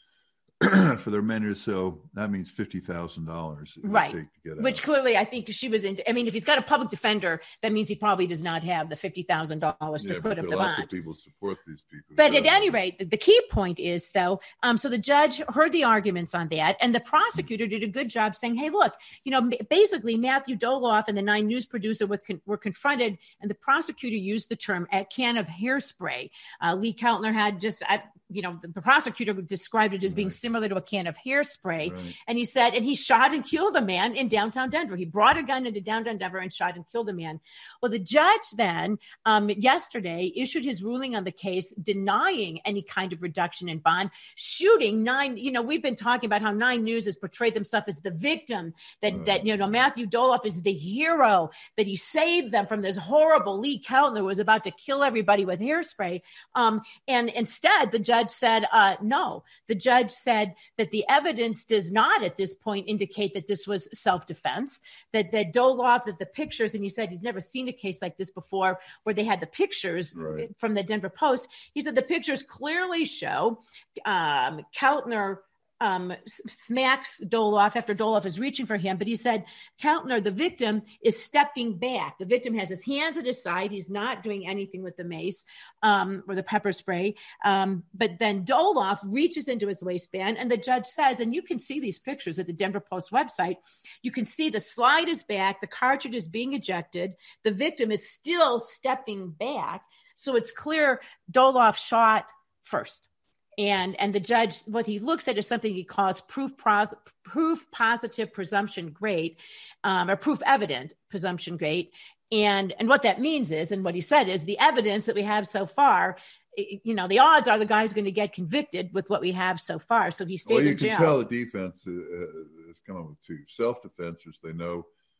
for their members. So that means fifty thousand dollars. Right. To get Which out. clearly I think she was in. I mean, if he's got a public defender, that means he probably does not have the fifty thousand dollars yeah, to put up the lots bond. of people support these people. But so, at any rate, the, the key point is, though, um, so the judge heard the arguments on that, and the prosecutor did a good job saying, hey, look, you know, basically Matthew Doloff and the Nine News producer with con- were confronted, and the prosecutor used the term a can of hairspray. Uh, Lee Keltner had just, I, you know, the, the prosecutor described it as being Right. similar to a can of hairspray. Right. And he said, and he shot and killed a man in downtown Denver. He brought a gun into downtown Denver and shot and killed a man. Well, the judge then um, yesterday issued his ruling on the case, denying any kind of reduction in bond, shooting nine. You know, we've been talking about how Nine News has portrayed themselves as the victim, that, Right. that, you know, Matthew Doloff is the hero, that he saved them from this horrible Lee Keltner who was about to kill everybody with hairspray. Um, and instead, the judge said, uh, no. The judge said that the evidence does not at this point indicate that this was self-defense, that, that Doloff, that the pictures, and he said he's never seen a case like this before where they had the pictures Right. from the Denver Post. He said the pictures clearly show um, Keltner um, smacks Doloff after Doloff is reaching for him. But he said Keltner, the victim, is stepping back. The victim has his hands at his side. He's not doing anything with the mace um, or the pepper spray. Um, but then Doloff reaches into his waistband, and the judge says, and you can see these pictures at the Denver Post website, you can see the slide is back, the cartridge is being ejected, the victim is still stepping back. So it's clear Doloff shot first. And and the judge, what he looks at is something he calls proof pros, proof positive presumption grade, um, or proof evident presumption grade. And and what that means is, and what he said is, the evidence that we have so far, you know, the odds are the guy's going to get convicted with what we have so far. So he stayed well, you in can jail. tell the defense uh, has come up with two self-defense, which they know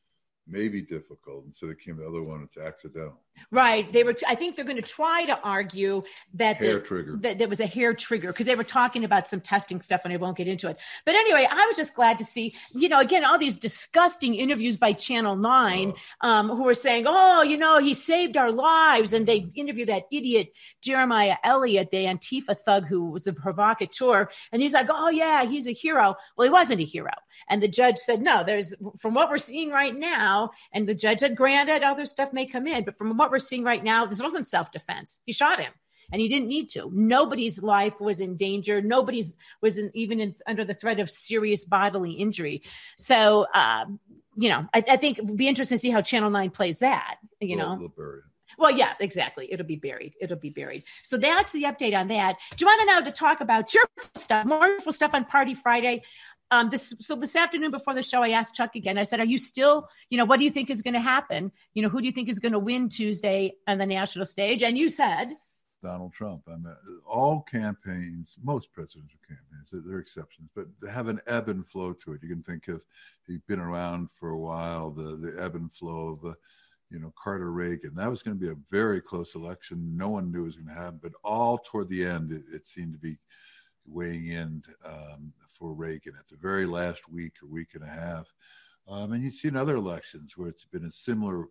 may be difficult, and so they came the other one. It's accidental. Right. They were, I think they're going to try to argue that, Hair the, trigger. that there was a hair trigger because they were talking about some testing stuff and I won't get into it. But anyway, I was just glad to see, you know, again, all these disgusting interviews by Channel nine Oh. um, who were saying, oh, you know, he saved our lives. And they interviewed that idiot Jeremiah Elliott, the Antifa thug who was a provocateur. And he's like, oh, yeah, he's a hero. Well, he wasn't a hero. And the judge said, no, there's, from what we're seeing right now, and the judge said, granted, other stuff may come in, but from what we're seeing right now, this wasn't self-defense. He shot him and he didn't need to. Nobody's life was in danger. Nobody's was in, even in, under the threat of serious bodily injury. So, uh, you know, I, I think it would be interesting to see how Channel nine plays that, you They'll- know. they'll bury it. Well, yeah, exactly. It'll be buried. It'll be buried. So that's the update on that. Do you want to now to talk about cheerful stuff, more cheerful stuff on Party Friday? Um, this, so this afternoon before the show, I asked Chuck again, I said, are you still, you know, what do you think is going to happen? You know, who do you think is going to win Tuesday on the national stage? And you said Donald Trump. I mean, all campaigns, most presidential campaigns, there, there are exceptions, but they have an ebb and flow to it. You can think of, he's been around for a while, the, the ebb and flow of, uh, you know, Carter Reagan. That was going to be a very close election. No one knew it was going to happen, but all toward the end, it, it seemed to be weighing in um, for Reagan at the very last week or week and a half. Um, and you've seen other elections where it's been a similar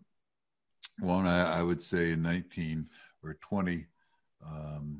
one, I, I would say in nineteen or twenty, um,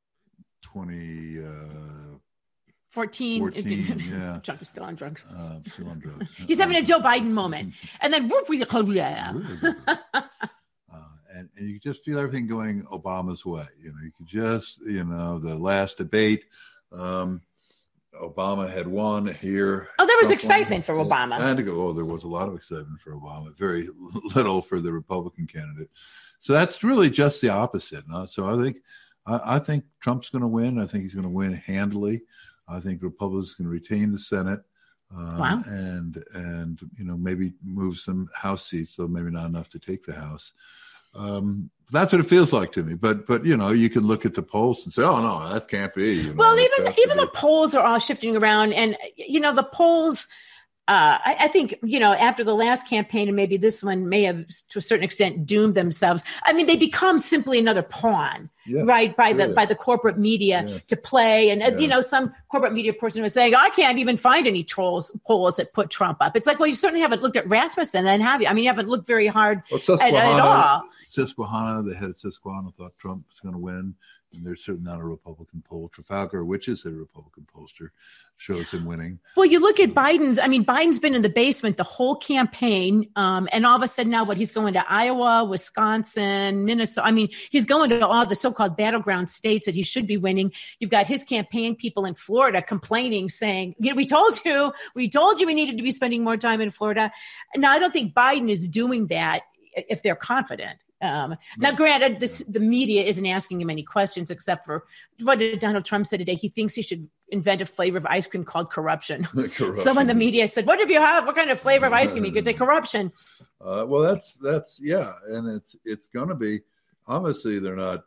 twenty, uh, fourteen. fourteen, yeah. Chuck is still on drugs. Uh, still on drugs. He's having a Joe Biden moment. And then woof, we yeah. Uh, and, and you just feel everything going Obama's way. You know, you could just, you know, the last debate, um, Obama had won here. Oh, there was Trump excitement won. for Obama. And to go, oh, there was a lot of excitement for Obama, very little for the Republican candidate. So that's really just the opposite. No? So I think I, I think Trump's going to win. I think he's going to win handily. I think Republicans can retain the Senate. Um, wow. And, and, you know, maybe move some House seats, though maybe not enough to take the House. Um, that's what it feels like to me. But, but you know, you can look at the polls and say, oh, no, that can't be. You know, well, even even be. the polls are all shifting around. And, you know, the polls, uh, I, I think, you know, after the last campaign and maybe this one may have, to a certain extent, doomed themselves. I mean, they become simply another pawn. Yeah, right, by the yeah. by the corporate media yes. to play. And, yeah. you know, some corporate media person was saying, I can't even find any trolls polls that put Trump up. It's like, well, you certainly haven't looked at Rasmussen then, have you? I mean, you haven't looked very hard well, at, at all. Susquehanna, the head of Susquehanna, thought Trump was going to win. And there's certainly not a Republican poll. Trafalgar, which is a Republican pollster, shows him winning. Well, you look at Biden's, I mean, Biden's been in the basement the whole campaign. Um, and all of a sudden now what he's going to Iowa, Wisconsin, Minnesota. I mean, he's going to all the so-called battleground states that he should be winning. You've got his campaign people in Florida complaining, saying, you know, we told you, we told you we needed to be spending more time in Florida. Now, I don't think Biden is doing that if they're confident. Um, now, granted, this, the media isn't asking him any questions except for what did Donald Trump say today? He thinks he should invent a flavor of ice cream called corruption. corruption. So when the media said, what if you have, what kind of flavor of ice cream? You could say corruption. Uh, well, that's, that's, yeah. And it's, it's going to be, obviously they're not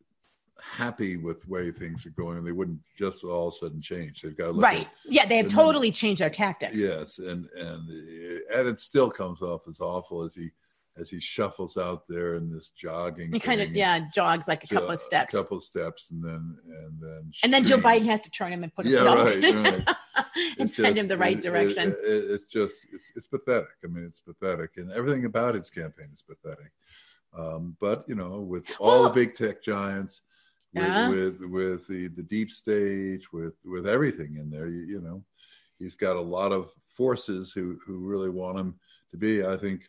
happy with the way things are going. They wouldn't just all of a sudden change. They've got to look right. at, yeah. They have totally then, changed their tactics. Yes. And, and, and it still comes off as awful as he, as he shuffles out there in this jogging. He kind of, yeah, jogs like a couple of steps. A couple of steps and then, and then. And then Joe Biden has to turn him and put him yeah, right, right. and it's send just, him the right it, direction. It, it, it's just, it's, it's pathetic. I mean, it's pathetic. And everything about his campaign is pathetic. Um, but, you know, with all well, the big tech giants, with, yeah. with, with the, the deep stage, with, with everything in there, you, you know, he's got a lot of forces who, who really want him to be, I think,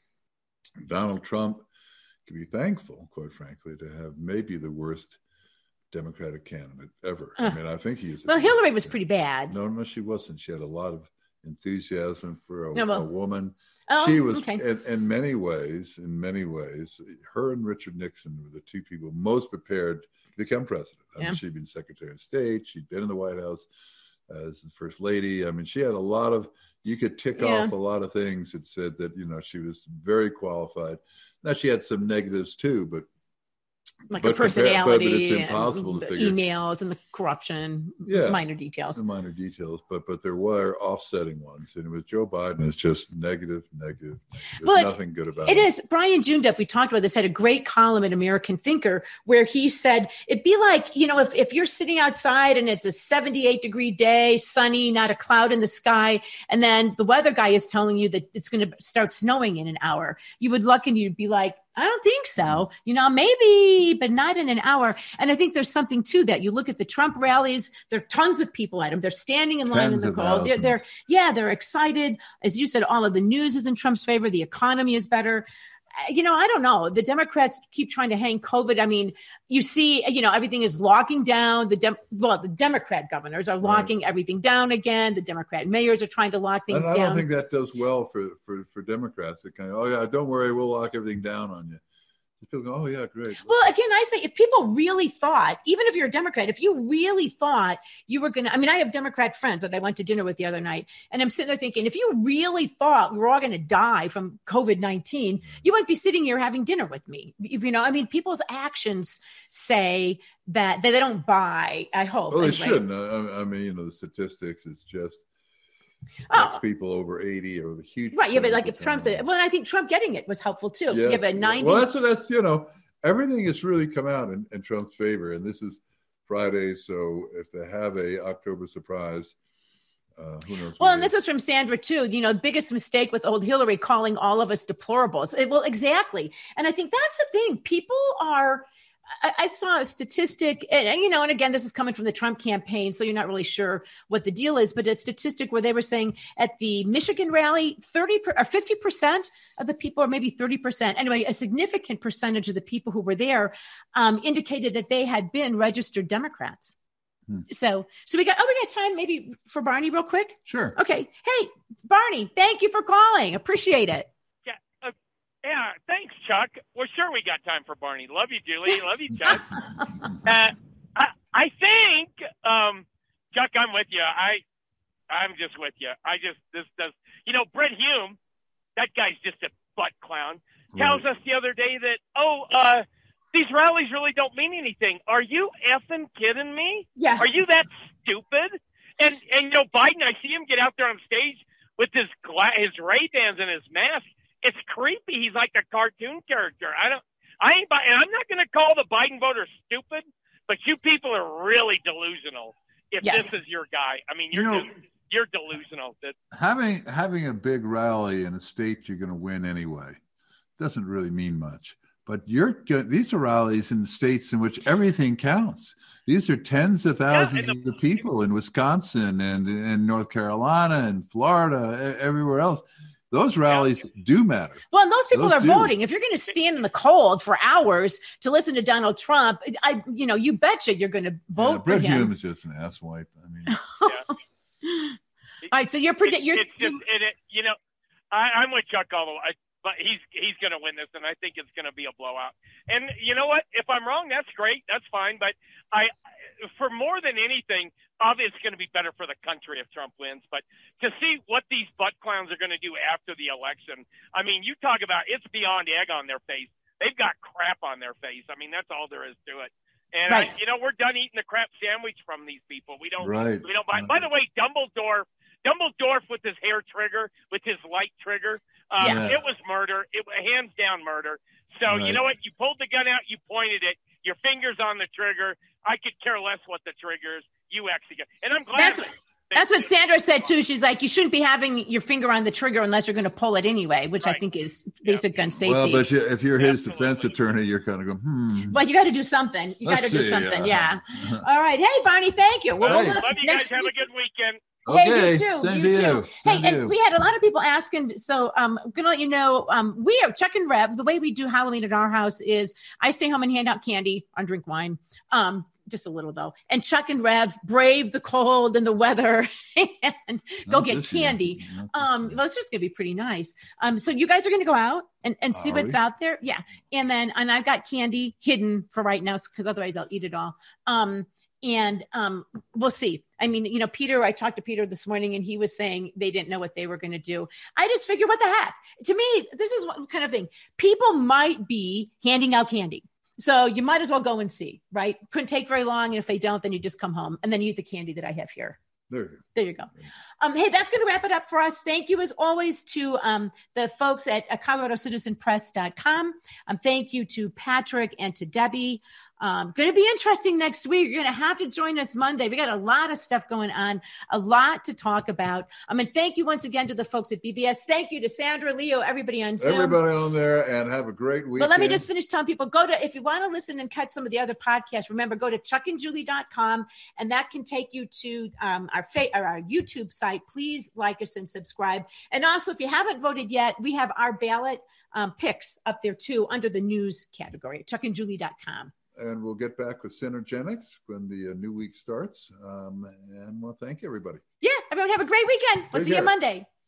Donald Trump can be thankful, quite frankly, to have maybe the worst Democratic candidate ever. Uh, I mean, I think he is. Well, Hillary was pretty bad. No, no, she wasn't. She had a lot of enthusiasm for a, no, well, a woman. Oh, she was, okay. in, in many ways, in many ways, her and Richard Nixon were the two people most prepared to become president. I yeah. mean, she'd been Secretary of State. She'd been in the White House as the First Lady. I mean, she had a lot of, you could tick yeah. off a lot of things that said that, you know, she was very qualified. Now, she had some negatives too, but like but her personality, but, but it's impossible to figure. Emails and the corruption, yeah, minor details. The minor details, but but there were offsetting ones. And with Joe Biden, it's just negative, negative. There's well, nothing good about it. It is. Brian Jundup, we talked about this, had a great column in American Thinker where he said, it'd be like, you know, if, if you're sitting outside and it's a seventy-eight degree day, sunny, not a cloud in the sky, and then the weather guy is telling you that it's going to start snowing in an hour, you would look and you'd be like, I don't think so. You know, maybe, but not in an hour. And I think there's something to that. You look at the Trump rallies, there are tons of people at them. They're standing in line Tens in the cold. They're, they're, yeah, they're excited. As you said, all of the news is in Trump's favor. The economy is better. You know, I don't know. The Democrats keep trying to hang COVID. I mean, you see, you know, everything is locking down. The Dem- well, the Democrat governors are locking right. everything down again. The Democrat mayors are trying to lock things and I down. I don't think that does well for, for, for Democrats. It kind of, oh, yeah, don't worry, we'll lock everything down on you. People go, oh, yeah, great. Well, again, I say if people really thought, even if you're a Democrat, if you really thought you were going to, I mean, I have Democrat friends that I went to dinner with the other night, and I'm sitting there thinking, if you really thought we were all going to die from COVID nineteen, you wouldn't be sitting here having dinner with me. If, you know, I mean, people's actions say that, that they don't buy, I hope. Well, they anyway. shouldn't. I, I mean, you know, the statistics is just oh. people over eighty or the huge right. Yeah, but like if Trump said, well, and I think Trump getting it was helpful too. Yes. You have a ninety. Well, that's that's you know everything has really come out in, in Trump's favor, and this is Friday, so if they have a October surprise, uh, who knows? Well, and this is from Sandra too. You know, the biggest mistake with old Hillary calling all of us deplorables. It, well, exactly, and I think that's the thing. People are. I, I saw a statistic, and, and, you know, and again, this is coming from the Trump campaign, so you're not really sure what the deal is, but a statistic where they were saying at the Michigan rally, thirty per, or fifty percent of the people, or maybe thirty percent, anyway, a significant percentage of the people who were there um, indicated that they had been registered Democrats. Hmm. So, so we got, oh, we got time maybe for Barney real quick. Sure. Okay. Hey, Barney, thank you for calling. Appreciate it. Yeah. Uh, yeah. Thanks, Chuck. Well, sure. We got time for Barney. Love you, Julie. Love you, Chuck. uh, I, I think, um, Chuck, I'm with you. I, I'm just with you. I just, this does, you know, Brett Hume, that guy's just a butt clown, tells Right. us the other day that, oh, uh, these rallies really don't mean anything. Are you effing kidding me? Yeah. Are you that stupid? And, and, you know, Biden, I see him get out there on stage with his gla- his Ray-Bans and his mask. It's creepy. He's like a cartoon character. I don't, I ain't, and I'm not going to call the Biden voters stupid, but you people are really delusional if Yes. this is your guy. I mean, you're You know, just, you're delusional. That Having having a big rally in a state you're going to win anyway doesn't really mean much. But you're these are rallies in the states in which everything counts. These are tens of thousands Yeah, and the- of people in Wisconsin and in North Carolina and Florida, everywhere else. Those rallies do matter. Well, and those people Those are do. voting. If you're going to stand in the cold for hours to listen to Donald Trump, I, you know, you betcha you're going to vote Yeah, for Brett him. Hume is just an asswipe. I mean, yeah. All right, so you're predict. It's, You're it's just, it, it, you know, I, I'm with Chuck all the way, but he's he's going to win this, and I think it's going to be a blowout. And you know what? If I'm wrong, that's great. That's fine. But I, for more than anything, obviously it's going to be better for the country if Trump wins. But to see what these butt clowns are going to do after the election, I mean, you talk about it's beyond egg on their face. They've got crap on their face. I mean, that's all there is to it. And Right. I, you know, we're done eating the crap sandwich from these people. We don't. Right. We don't buy. By the way, Dumbledore. Dumbledore with his hair trigger, with his light trigger, um, Yeah. it was murder. It was hands down murder. So Right. you know what? You pulled the gun out, you pointed it, your finger's on the trigger. I could care less what the trigger is. You execute, and I'm glad. That's of what- it. That's what Sandra said too. She's like, you shouldn't be having your finger on the trigger unless you're going to pull it anyway, which I Right. think is basic gun safety. well, but you, if you're his Absolutely. defense attorney, you're kind of going, hmm. Well, you got to do something. You got to Let's do see, something. yeah. Yeah. All right. Hey, Barney, thank you. Well, Hey. we'll Love look you guys. next Have week. a good weekend. Hey, Okay, you too. same you to too. you. Hey, Same and to you. we had a lot of people asking. So um, I'm going to let you know, um, we are Chuck and Rev. The way we do Halloween at our house is I stay home and hand out candy and drink wine. Um, just a little though. And Chuck and Rev brave the cold and the weather and go Not get this year. candy. Not this Um, year. well, it's just going to be pretty nice. Um, so you guys are going to go out and, and see Are what's we? out there. Yeah. And then, and I've got candy hidden for right now because otherwise I'll eat it all. Um, and um, we'll see. I mean, you know, Peter, I talked to Peter this morning and he was saying they didn't know what they were going to do. I just figured, what the heck? To me, this is what kind of thing. People might be handing out candy. So you might as well go and see, right? Couldn't take very long. And if they don't, then you just come home and then you eat the candy that I have here. There you go. There you go. Um, hey, that's going to wrap it up for us. Thank you, as always, to um, the folks at uh, Colorado Citizen Press dot com. Um, thank you to Patrick and to Debbie. Um, going to be interesting next week. You're going to have to join us Monday. We got a lot of stuff going on, a lot to talk about. Um, and thank you once again to the folks at B B S. Thank you to Sandra, Leo, everybody on Zoom. Everybody on there, and have a great weekend. But let me just finish telling people, go to, if you want to listen and catch some of the other podcasts, remember, go to chuck and julie dot com, and that can take you to um, our, fa- or our YouTube site. Please like us and subscribe. And also, if you haven't voted yet, we have our ballot um, picks up there too under the news category at chuck and julie dot com. And we'll get back with Synergenics when the uh, new week starts. Um, and we'll thank everybody. Yeah, everyone have a great weekend. We'll Take see you care. Monday.